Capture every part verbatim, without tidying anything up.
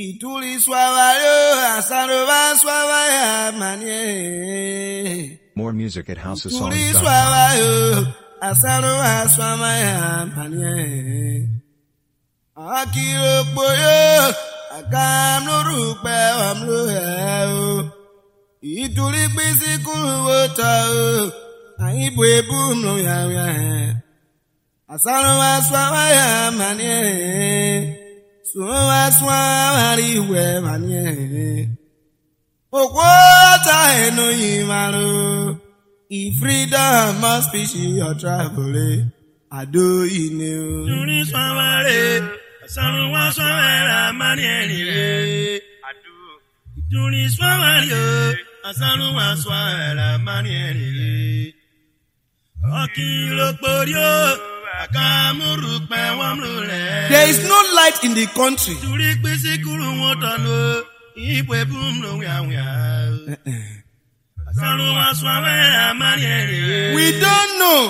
Ituli swavayo asarova swavaya manye. More music at house of songs Ituli dot com. swavayo asarova swavaya manye. Akiro boyo akamlu rupe amlu heo. Ituli bisi kuwota o aibwe bumlo ya ya. Asarova swavaya manye. Swa swa we manye. Okwata eno yimaru. If freedom must be she or travel. I do inu. Tuni swaware. Asarwa swawara manye. Tuni swaware. Asarwa swawara manye. Akilo porio. There is no light in the country. We don't know.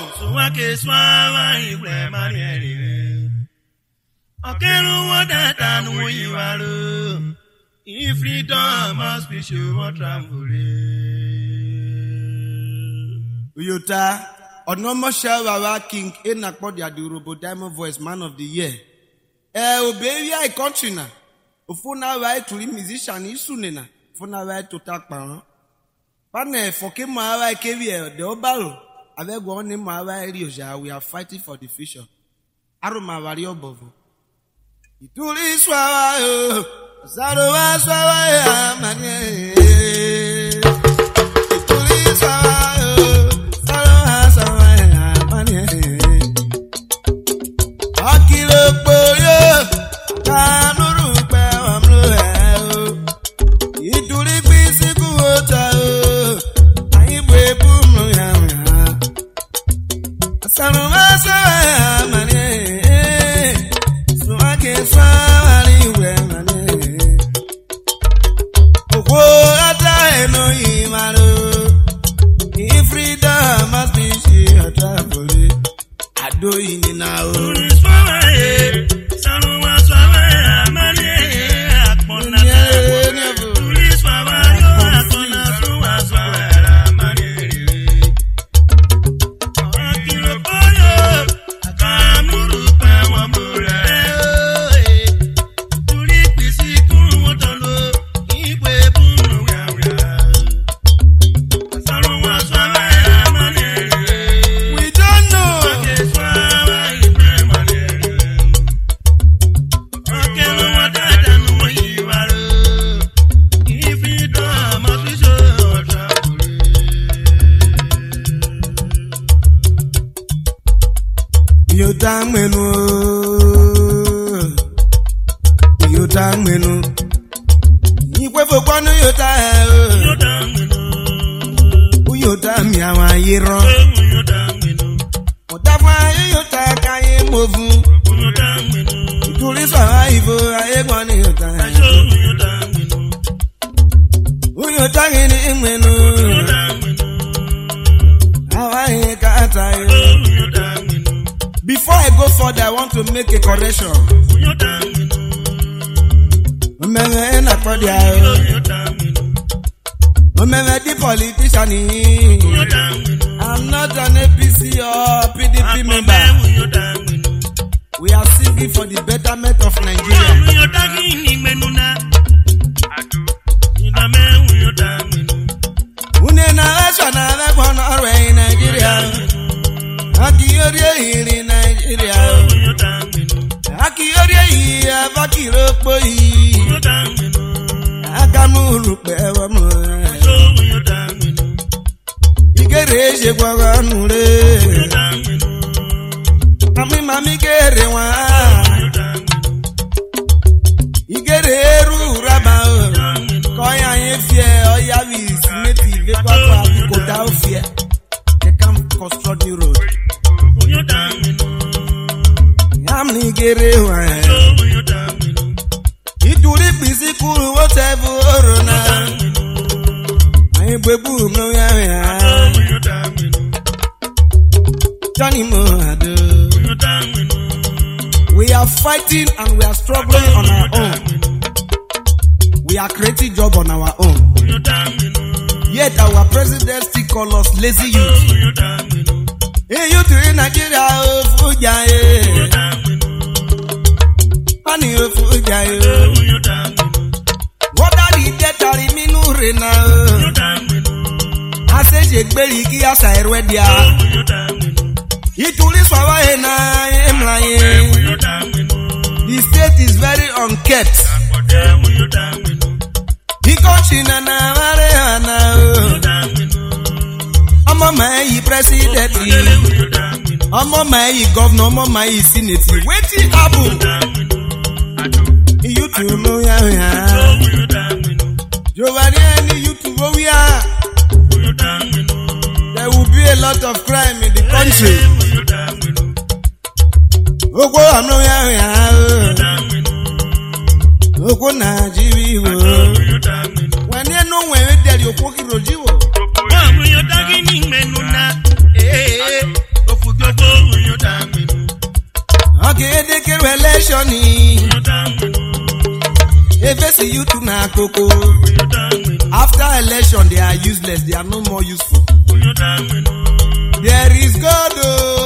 If freedom must be sure Uyota. Onomo Shawawa King Enakpodi Adurobo Diamond Voice Man of the Year. Eh, obey I country na. Ofuna right to musician isunena. Ofuna right to tak pan. Pane foke mawa kevi de obalo. Ave go on mawa erioja. We are fighting for the future. Aroma vario bovo. Ituli swawa yo. Zarowa swawa ya manye. Ituli swawa yo. Before I go further, I want to make a correction. Remember the politician. I'm not an A P C or P D P member. We are singing for the betterment of Nigeria. Nigeria. Akiyore in Nigeria. Akiyore abakiro yi. Akamuru pewa mo. Igere je gwaga nure. Mami mami gere wa. Igere ru raba. Koya yefie oya wi simeti ve kwa kwa kota ofie. They can construct the road. Yamni gere wa. Ituli bisi kuru whatever na. I bebu no ya ya. Johnny Mohado. We are fighting and we are struggling on our own. are creating job on our own. Yet our president still call us lazy youth. Hey, you to in Nigeria, oh, Fuja, eh. Honey, oh, Fuja, eh. What are the debt are in Minure now? I say, Jake Berry, Kiasa, Erwedia. Ituli Swawa, and I am lying. The state is very unkept. Because na na I'm a my president. I'm a my governor. I'm a my senate. Wait it happen. You two know ya ya. Giovanni, you two know ya. There will be a lot of crime in the country. Oko am know ya ya. Oko na jiwi wo. When you know when you tell you poki rojiwo. When you talking menuna, eh, ofugogo you daminu. Okay, they can relation ni. If they see you to na koko. After election, they are useless. They are no more useful. There is God. Oh.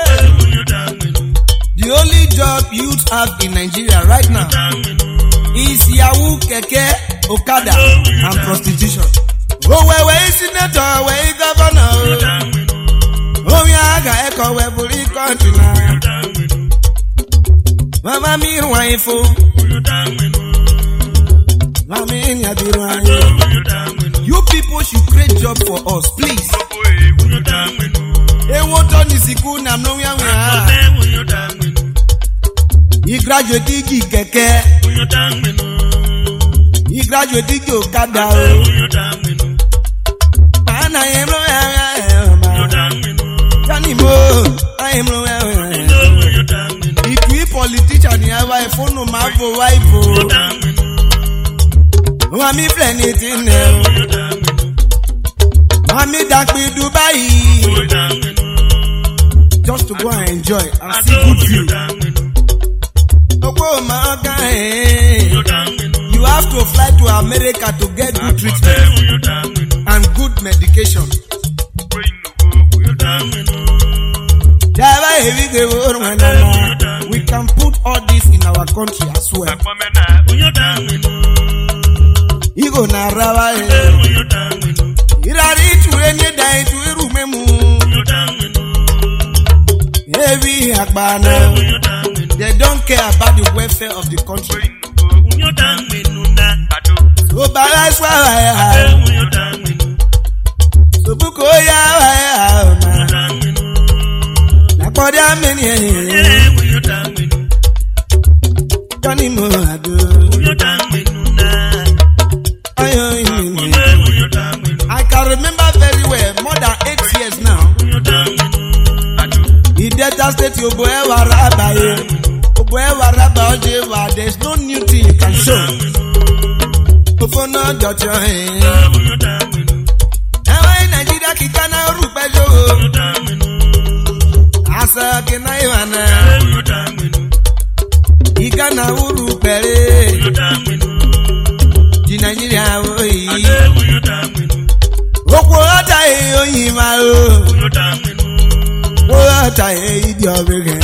The only job youth have in Nigeria right now is Yahoo, Keke, Okada, and prostitution. Oh, where where is senator, where is governor? Oh, yeah, I echo where fully country now. Mama, me, wife, Mama, in your you people should create job for us, please. They won't turn the siku, na no, we are. He graduated Keke. He graduated Okada. And I am I am if we politician have a phone no marvel wife. Mami planet in there. Mami dark me Dubai. Just to go and enjoy and see good view. Oh my God. You have to fly to America to get good treatment and good medication. We can put all this in our country as well. You go na rawa. Irari to any day to remember. Heavy akbana. They don't care about the welfare of the country. So balance why so buko ya na poda meni Johnny mo ado I can remember very well more than eight years now. The Delta State you boy warabaye boy warabaye there's no new thing you can show. For no got your hand. Now I Nigeria kikana rupejo. Asa kena iwana. Ikana urupere. Di Nigeria oi. Oko ata e oyima o. O ata e idi obege.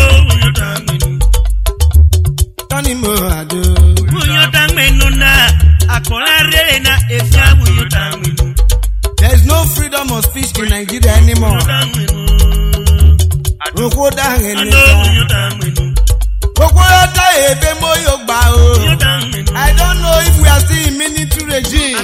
Tani mo ado. Uyo tamenuna. There's no freedom of speech in Nigeria anymore. I don't know if we are still in military regime.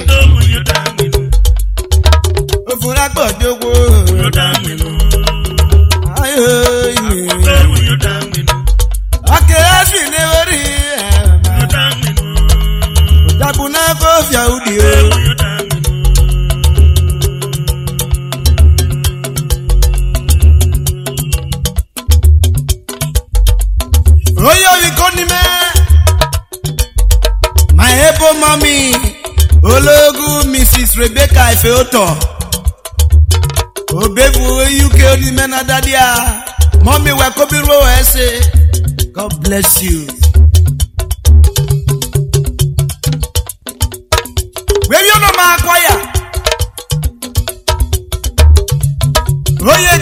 My able mommy, Ologu, Missus Rebecca Ifeoto. Obebu, U K, the men are dadia. Mommy, we're coming row, I say, God bless you.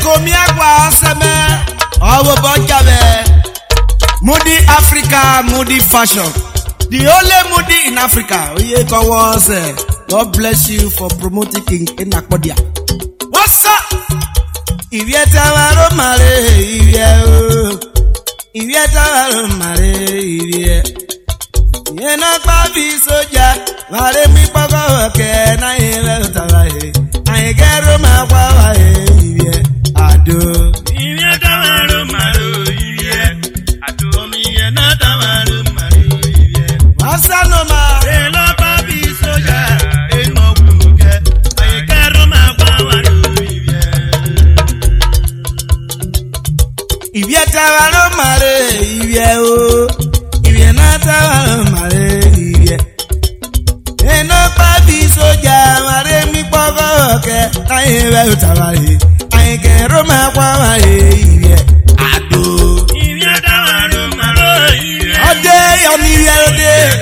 Komiagwa Seme, our Bojabe, Moody Africa, Moody Fashion, the only Moody in Africa. God bless you for promoting King Enakpodia. What's up? If you tell Mare, if you tell Mare, you know, Baby Soja, Mare mi Pago, can I ever tell I get a Mawa, I do. If you tell Mare, I do me another Mare. What's up, no Mare? Baby Soja, ain't no good. I get a Mawa. If you tell Mare, if you if you not tell Mare, if you ain't no Baby Soja, Mare mi Pago, I ever tell I get a Mawa, I do. If you tell Mare, A day on the other day.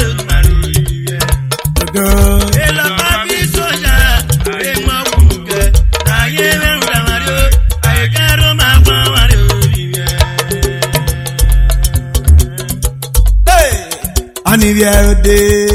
Anivierde,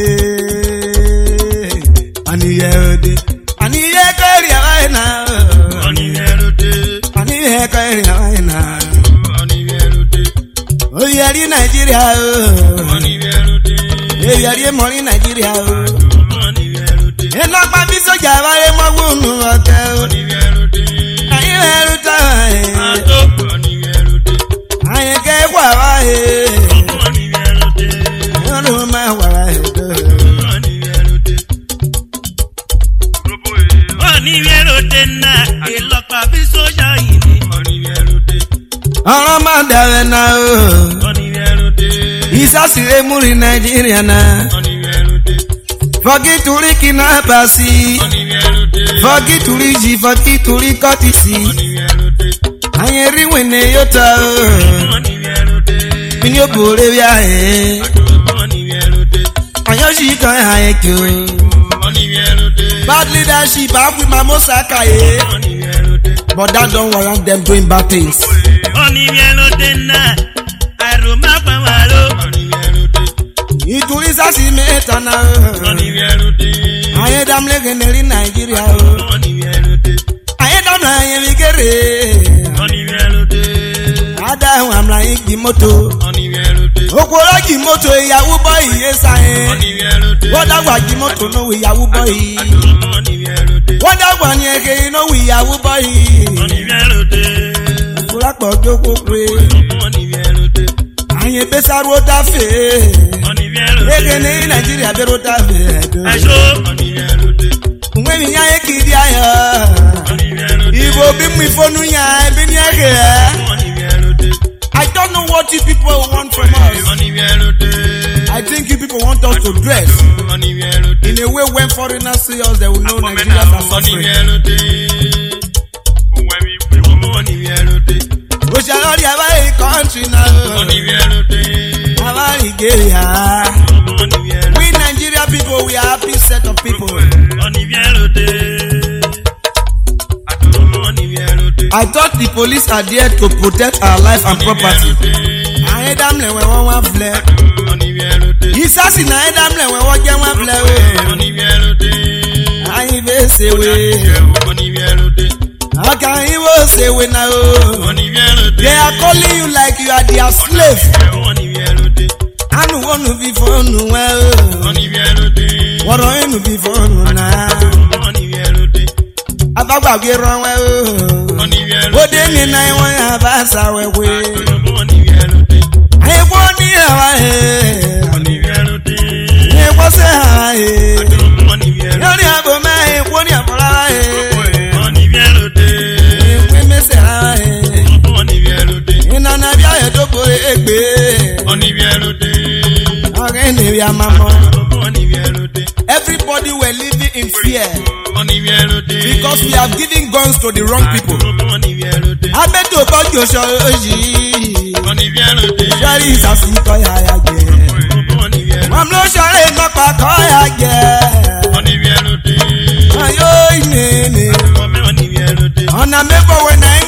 anivierde, anivierde vaina, Anivierde, anivierde vaina. Anivierde, Oyari Nigeria, Anivierde, oyari money Nigeria. Anivierde, Eno Baby Soja vale magunu hotel. Anivierde, Anivierde, Ato, Anivierde, ayeke kwa vae. Anivierde, Ono ma vae. Anivierde na, elo Baby Soja ini. Anivierde, Ono ma dare na o. Anivierde, Isasire muri Nigeria na. Anivierde, Forget to Rikina Pasi. Anivierde, Forget to Rigi, forget to Rikotisi. Anivierde, Ayeri wene yota. Anivierde, Minyo Bolivia eh. Anivierde, Ayoshi kan ayekyo. Anivierde, Bad leadership, I'm with my Mosaka eh. Anivierde, But that don't warrant them doing bad things. Anivierde na, aroma pamalo. Anivierde, Itulisa si metana. Anivierde, Ayedam legendary Nigeria. Anivierde, Ayedam na yemikere. Anivierde, Ada am like the moto. Anivierde, Okoro ki moto iyawo boy yesa eh. Anivierde, What that was the moto no iyawo boy. Anivierde, What that one yeke no iyawo boy. Anivierde, Kulapo joko pre. Anivierde, Aye besaru da fe. Anivierde, Ege ni Nigeria bero da fe. Ajo, Anivierde, Mwe mi ya ekidi ayo. Anivierde, Ibo bi mi fonu ya bi ni ege. Anivierde, I don't know what you people want from us. Anivierde, I think you people want us to dress Anivierde, in a way when foreigners see us, they will know Nigerians are suffering. We shall not have a country now. Our Nigeria. We Nigeria people, we are happy set of people. I thought the police are there to protect our life and property. I heard them when one one flare. He's asking I heard them when one get one flare. I even say we. How can he will say we now? They are calling you like you are their slave. I don't want to be for no well. What are you to be for no now? Abagba ge ran we o. O de ni na won ya ba sa we we. Ai wo ni awa e. Ni wo se ha e. Yori abo ma e wo ni abara e. Ni we me se ha e. Ina na bia e do bo egbe. Oge ni bia mamo. Everybody were living in fear. Because we have given guns to the wrong people. I bet to about your show. Jerry is a simple yage. I'm not sure I'm not back. Ayo, nene. On a member when I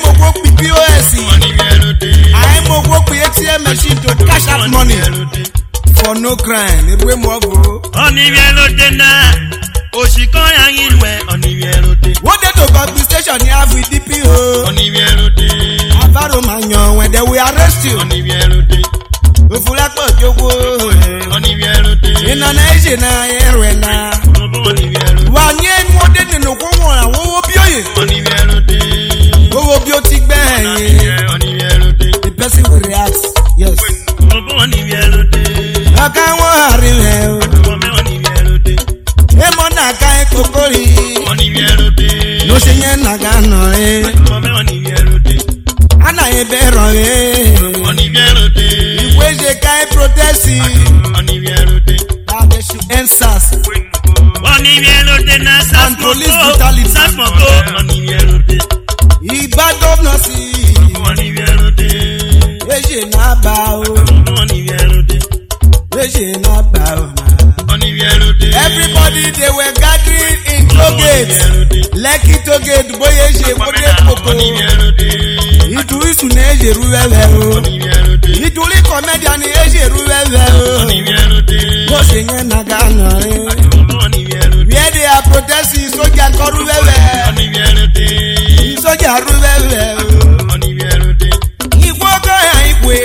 we movo. Onivielode na. Oshiko yangilwe. Onivielode. What the Tobacco station you have with D P O? Onivielode. Avaro Manyon when they will arrest you. Onivielode. Ufulakpo Jogo. Onivielode. In an Asian arena. Onivielode. Wanye mwode ni nukumu na wowo bioye. Onivielode. Wowo biotik ben. Onivielode. The person will react. Yes. Onivielode. Akawo ariwe. Onivielode. Emo na kai kokori. Onivielode. No senye na gano eh. Onivielode. Ana ebero eh. Onivielode. Weje kai protesti. Onivielode. That they should end S A S. Onivielode na And police brutality. Sasmoko. Onivielode. Iba governor si. Onivielode. Weje na ba o. Onivielode. Weje na ba o. Onivielode. Everybody they were gathering in Togate. Lekki Togate boye je boye popo. Ituri sune je ruwewe o. Ituri comedian e je ruwewe o. Bo se yen na gana e. Where they are protesting soldier ko ruwewe. Soldier ruwewe o. Igbo ko ya igwe.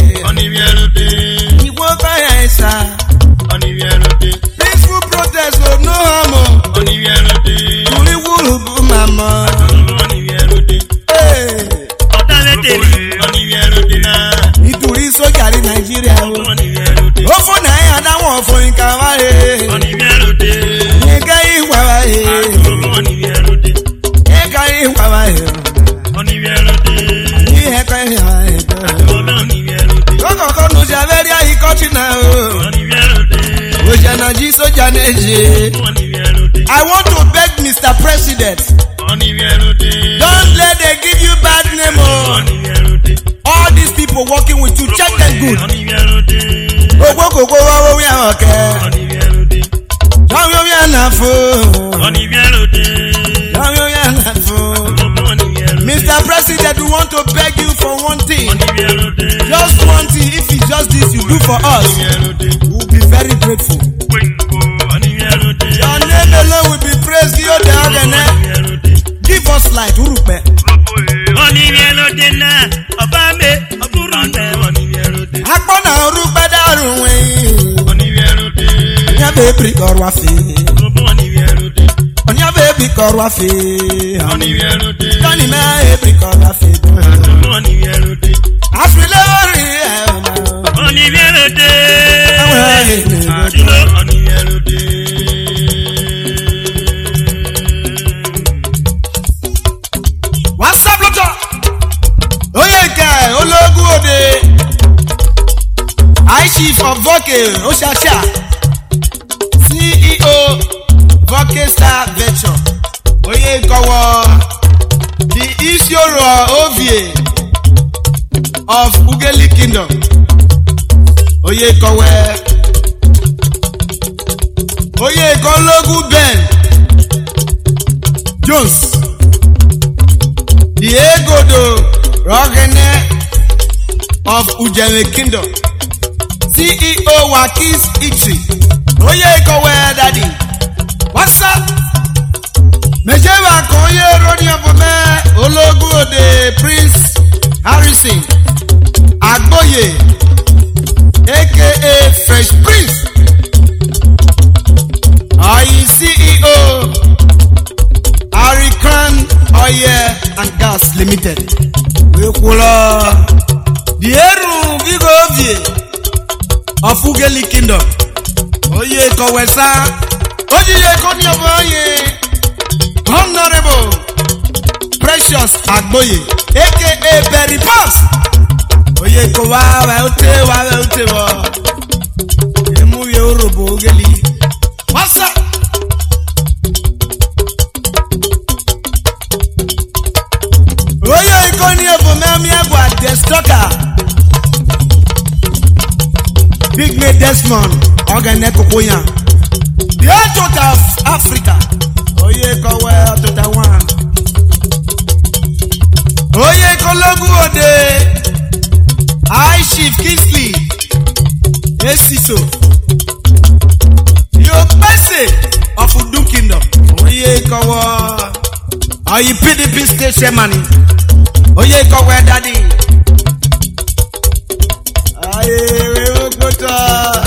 Igbo ko ya isa. Peaceful protest of no harm. Turi wuru bu mama. Hey. Ituri soja ni Nigeria o. O fo na ya da won fo nkan wa e. Nka iwa wa e. Nka iwa wa e. Ni he ka ya e. Koko ko no ja very high country na o. O ja na ji soja neje. I want to beg Mister President. Don't let them give you bad name oh. All these people working with you, check them good. Ogbo koko wa wo ya oke. Don't you ya na fo. Don't you ya na fo. Mister President, we want to beg you for one thing. Just one thing. If it's just this you do for us, we'll be very grateful. Your name alone will be praised. You the organ. Give us light, Urupe. Onivielode na Obame Oburunde Onivielode. Akpona Urupe darunwe. Onivielode. Onya baby korwa fe. Onivielode. Onya baby korwa fe. Onivielode. Tani me baby korwa fe. Onivielode. Aswile ori. Onivielode. Onivielode. What's up, Loto? Oye guy, Ologu Ode. I chief of Voke, Oshasha. C E O, Voke Star Venture. Oye Kowo. The Isioro Ovie of Ugeli Kingdom. Oye Kowe. Oye Kologu Ben. Jones. The Egodo Rogene of Ujele Kingdom. C E O Wakis Ixi. Oye Kowe Daddy. What's up? Mejeva Koye Rodi Abome Ologu Ode Prince Harrison Agboye aka Fresh Prince. Are you C E O Arikran Oil and Gas Limited? Wekula the Eru Vigovie of Ugeli Kingdom. Oye Kowesa Oye Konyoboye Honorable Precious Agboye aka Berry Pass. Oye Kowa Waute Waute Wa Emu Yorubo Ugeli. What's up? Oye Ikoni Obomemi Agwa Destoka Big May Desmond Ogane Kokoyan The Total of Africa. Oye Kowe Total One. Oye Kologu Ode I Chief Kingsley Esiso of Udum Kingdom. Oye kowo. Oye P D P station money. Oye kowo daddy. Aye we go to.